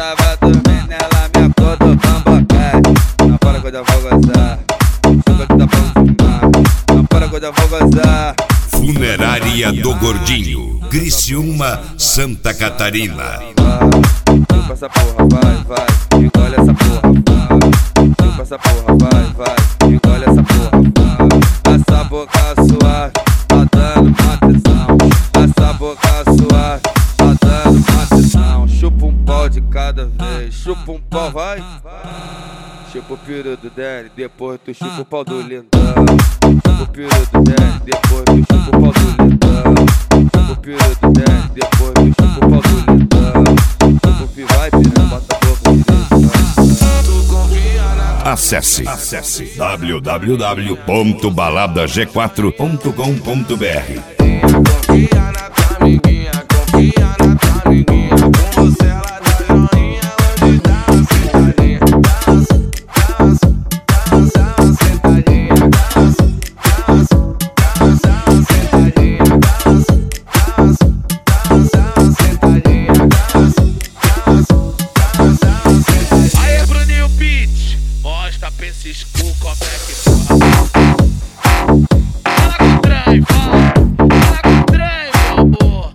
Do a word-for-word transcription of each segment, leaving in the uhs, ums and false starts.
tava dormindo, ela me acordou bambacate. Não para quando eu vou gozar, chupa que tá bom demais. Não para quando eu vou gozar. Funerária do Gordinho, Criciúma, Santa Catarina. Chupa essa porra, vai, vai, engole essa porra, vai. Chupa essa porra, vai, vai, engole essa porra, vai. Essa boca suave, tá dando uma tesão. Essa boca suave, tá dando uma tesão. Chupa um pau de cada vez, chupa um pau, vai. Chupa o peru do Danny, depois tu chupa o pau do lindão. Chupa o peru do Danny, depois tu chupa o pau do lindão. Chupa o peru do Danny, depois tu chupa o pau do lindão. Chupa o pi vai, piranha, bota a boca direita. Acesse, acesse w w w ponto balada g quatro ponto com ponto b r. Confia na tua amiguinha, confia na tua amiguinha. Com você ela dá joinha, onde dá uma sentadinha. Dança, dança, dança, sentadinha. Dança, dança, dança, sentadinha. Dança, dança, dança, sentadinha. Dança, dança, dança, sentadinha. Aê, Bruninho Beat, mostra pra esses cu como é que fala. Fala com o trem, fala. Fala com o trem, meu amor.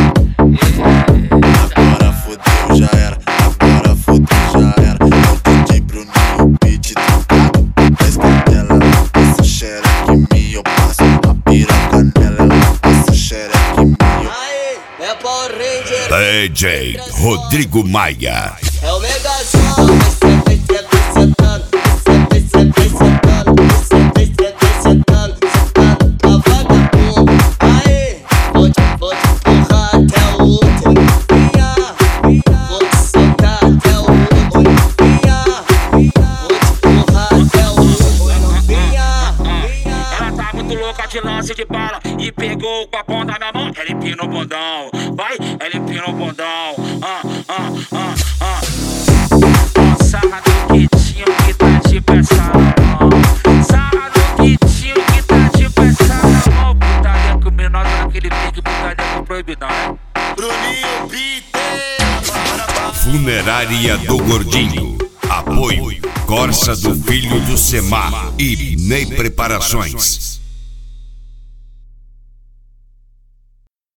Agora fodeu, já era. Agora fodeu, já era. Não pedi Bruninho Beat trocado. Testa dela, essa xereque minha. Eu passo a piroca nela, ela passa xereque minha. Aê, é Power Ranger. D J Rodrigo Maia. É o Megazão. Desce, desce, desce, sentando. Desce, desce, desce, sentando. Desce, desce, desce, sentando. Sentando pra vagabundo. Aê, vou te, vou te empurrar até o último dia. Vou te soltar até o último dia. Vou te empurrar até o último dia. Ela tá muito louca de lance de bala e pegou com a ponta da minha mão. Ela empina o bundão, vai, ela empina o bundão. Ah, ah, ah, ah. Sarra no quitinho que tá de peça na mão. Sarra no quitinho que tá de peça na mão. Putaria com menor naquele pique, putaria com proibidão, né? Bruninho Beat. Funerária do Gordinho. Apoio Corsa do Filho do Semar e Ney Preparações.